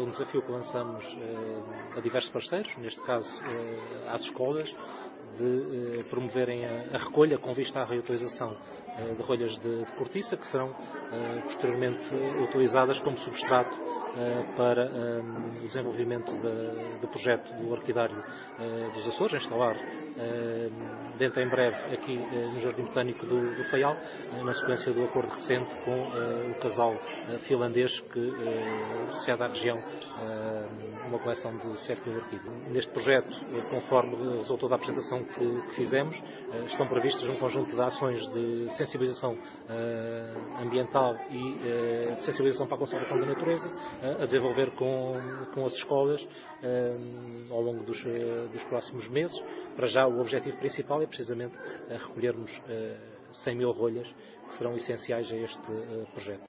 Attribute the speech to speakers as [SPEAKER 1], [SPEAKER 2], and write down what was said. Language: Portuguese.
[SPEAKER 1] um desafio que lançamos a diversos parceiros, neste caso às escolas, de promoverem a recolha com vista à reutilização de rolhas de cortiça, que serão posteriormente utilizadas como substrato para o desenvolvimento do projeto do Orquidário dos Açores, a instalar dentro em breve aqui no Jardim Botânico do Faial, na sequência do acordo recente com o casal finlandês que cede à região uma coleção de 7.000 orquídeas. Neste projeto, conforme resultou da apresentação que fizemos, estão previstas um conjunto de ações de sensibilização ambiental e de sensibilização para a conservação da natureza, a desenvolver com as escolas ao longo dos próximos meses. Para já, o objetivo principal é precisamente recolhermos 100.000 rolhas que serão essenciais a este projeto.